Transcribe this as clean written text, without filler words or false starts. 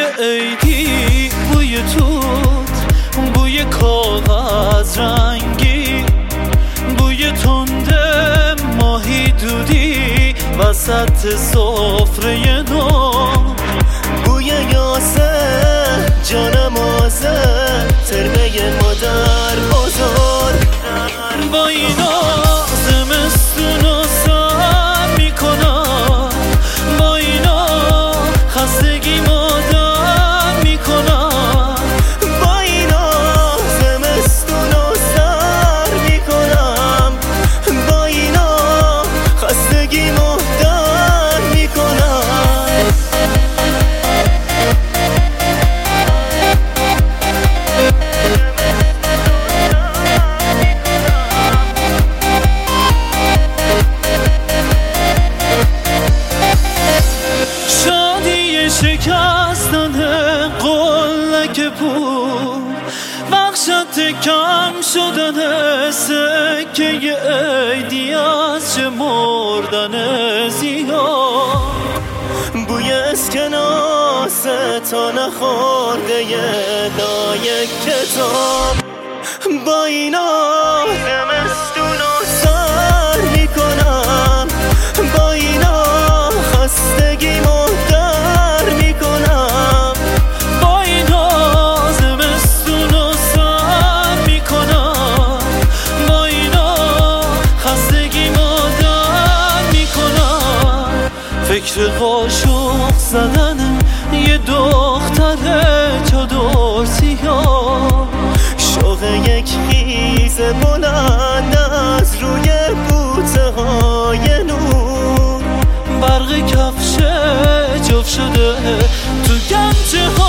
عیدی، بوی توت، بوی کاغذ رنگی، بوی تند ماهی دودی وسط سفره نو، بوی یاسه جانم آزه ترمه مادر بزرگ. با اینا زمستونو سر میکنم، با اینا خستگی مادر میکنم، با اینا زمستونو سر میکنم، با اینا خستگی مادر میکنم. شکستن قلک پول، وحشت کم شدن سکه عیدی از چه مردن زیاد، بوی اسکناس تا نخورده لای کتاب. با اینا زمستونو سر میکنم، با اینا خستگی مادر میکنم، با اینا زمستونو سر میکنم، با اینا خستگی مادر میکنم. فکر قاشق زدن یه دختر چادر سیاه، شوق یک خیز بلند از روی بوته های نور، برق کفش جفت شده تو گنج